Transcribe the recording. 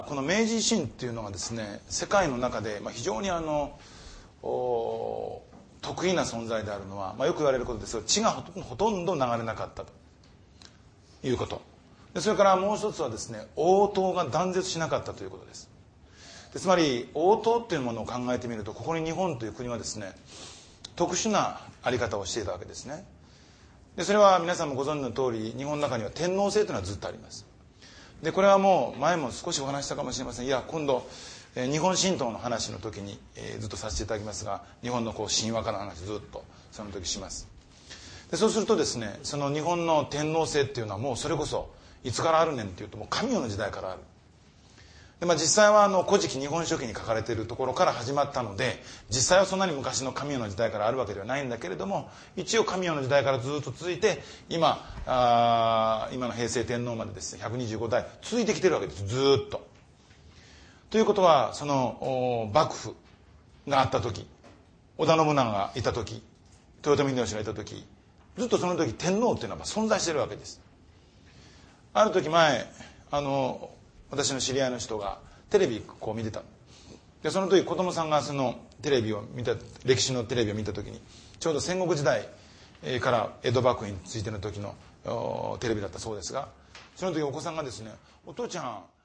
この明治維新っていうのがですね、世界の中で非常に得意な存在であるのは、よく言われることですが、血がほとんど流れなかったということ。でそれからもう一つはですね、応答が断絶しなかったということです。でつまり応答っていうものを考えてみると、ここに日本という国はですね、特殊なあり方をしていたわけですね。でそれは皆さんもご存知の通り、日本の中には天皇制というのはずっとあります。でこれはもう前も少しお話したかもしれません。いや今度日本神道の話の時にずっとさせていただきますが、日本の神話化の話ずっとその時します。でそうするとですね、その日本の天皇制っていうのはもうそれこそいつからあるねんっていうと、もう神代の時代からある。で実際は古事記日本書紀に書かれているところから始まったので、実際はそんなに昔の神代の時代からあるわけではないんだけれども、一応神代の時代からずっと続いて今の平成天皇までですね、125代続いてきてるわけです、ずっと。ということは、その幕府があった時、織田信長がいた時、豊臣秀吉がいた時、ずっとその時天皇っていうのは存在してるわけです。ある時前私の知り合いの人がテレビこう見てた。でその時子供さんがそのテレビを見た、歴史のテレビを見た時に、ちょうど戦国時代から江戸幕府についての時のテレビだったそうですが、その時お子さんがですね、お父ちゃん